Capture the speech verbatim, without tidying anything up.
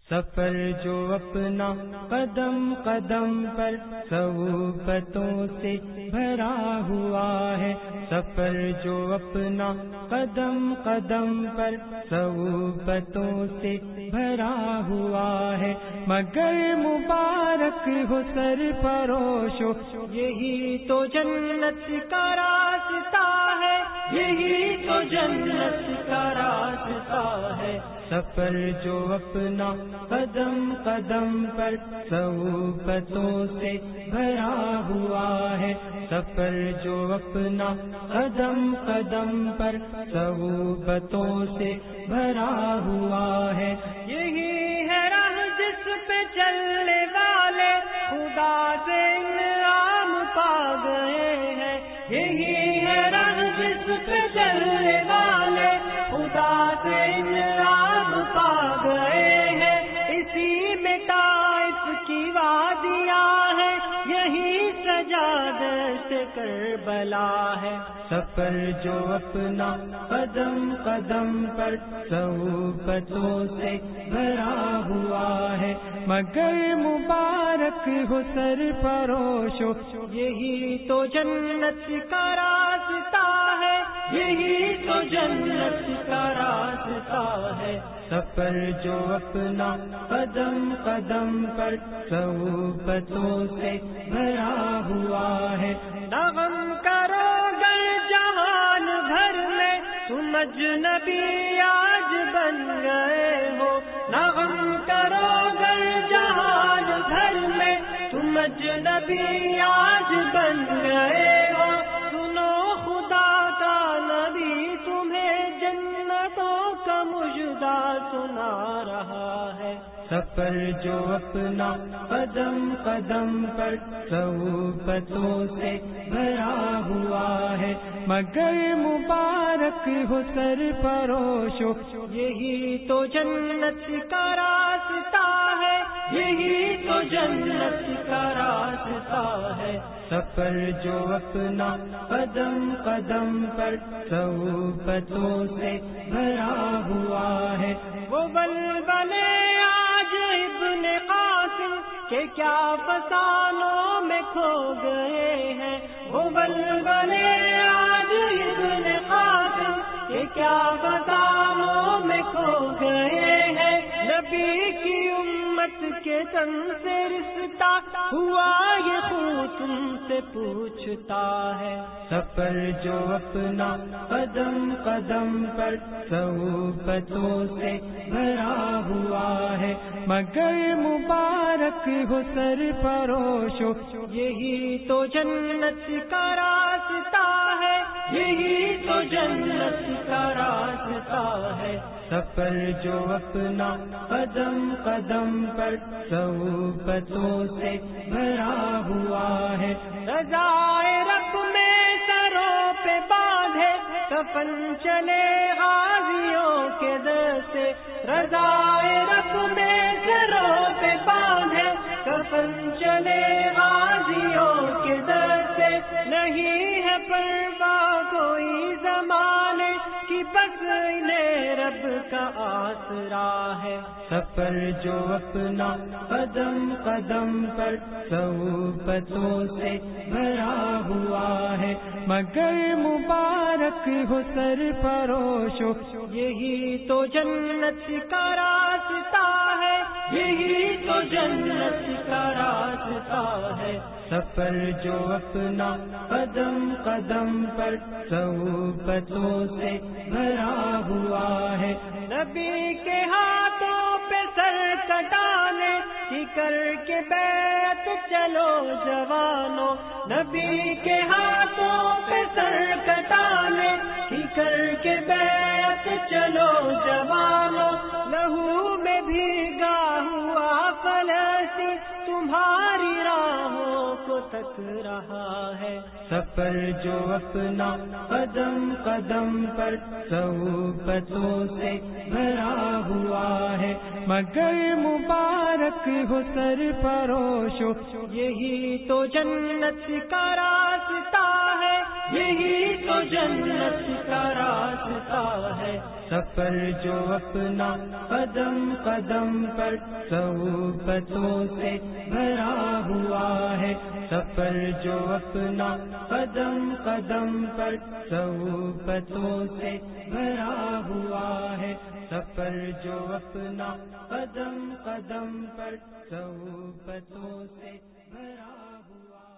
سفر جو اپنا قدم قدم پر صحبتوں سے بھرا ہوا ہے، سفر جو اپنا قدم قدم پر صحبتوں سے بھرا ہوا ہے، مگر مبارک ہو سرفروشو، یہی تو جنت کا راستہ ہے، یہی تو جنت کا راستہ ہے۔ سفر جو اپنا قدم قدم پر صحبتوں سے بھرا ہوا ہے، سفر جو اپنا قدم قدم پر صحبتوں سے بھرا ہوا ہے، یہی ہے راہ جس پہ چلنے والے خدا سے انعام پا گئے ہیں، یہی ہے راہ جس پہ چلنے والے خدا سے انعام پا گئے ہیں، اسی میں طائف کی وادیاں ہیں، یہی سجادت کربلا ہے۔ سفر جو اپنا قدم قدم پر صحبتوں سے بھرا ہوا ہے، مگر مبارک ہو سرفروشو، یہی تو جنت کا راستہ ہے، یہی تو جنت کا راستہ ہے۔ سفر جو اپنا قدم قدم پر صحبتوں سے بھرا ہوا ہے، نہ غم کرو گر جہان بھر میں تم اجنبی آج بن گئے ہو، نہ غم کرو گر جہان بھر میں تم اجنبی آج بن گئے ہو، سنو خدا کا نبی تمہیں جنتوں کا مژدہ سنا رہا ہے۔ سفر جو اپنا قدم قدم پر صحبتوں سے بھرا ہوا ہے، مگر مبارک ہو سرفروشو، یہی تو جنت کا راستہ ہے، یہی تو جنت کا راستہ ہے۔ سفر جو اپنا قدم قدم پر صحبتوں سے بھرا ہوا ہے، وہ بلبلے آج ابن قاسم کہ کیا فسانوں میں کھو گئے ہیں، وہ بلبلے آج ابن قاسم کہ کیا فسانوں میں کھو گئے ہیں، نبی کی امت کے تن سے رشتہ ہوا یہ خون تم سے پوچھتا ہے۔ سفر جو اپنا قدم قدم پر صحبتوں سے بھرا ہوا ہے، مگر مبارک ہو سرفروشو، یہی تو جنت کا راستہ ہے، یہی تو جنت کا راستہ ہے۔ سفر جو اپنا قدم قدم پر صحبتوں سے بھرا ہوا ہے، رضائے رب میں سروں پہ باندھے کفن چلے غازیوں کے در سے، رضائے رب میں سروں پہ باندھے کفن چلے غازیوں کے در سے، نہیں ہے پرواہ کوئی زمانے کی بس انہیں رب کا آسرا ہے۔ سفر جو اپنا قدم قدم پر صحبتوں سے بھرا ہوا ہے، مگر مبارک ہو سرفروشو، یہی تو جنت کا راستہ ہے، یہی تو جنت کا راستہ ہے۔ سفر جو اپنا قدم قدم پر صحبتوں سے بھرا ہوا ہے، نبی کے ہاتھوں پہ سر کٹانے کی کر کے بیعت چلو جوانوں، نبی کے ہاتھوں پہ سر کٹانے کی کر کے بیعت چلو جوانوں، لہو میں بھیگا ہوا فلسطین تمہاری راہوں کو تک رہا ہے۔ سفر جو اپنا قدم قدم پر صحبتوں سے بھرا ہوا ہے، مگر مبارک ہو سرفروشو، یہی تو جنت کا راستہ ہے، یہی تو جنت کا راستہ ہے۔ سفر جو اپنا قدم قدم پر صحبتوں سے بھرا ہوا ہے، سفر جو اپنا قدم قدم پر صحبتوں سے بھرا ہوا ہے، سفر جو اپنا قدم قدم پر صحبتوں سے بھرا ہوا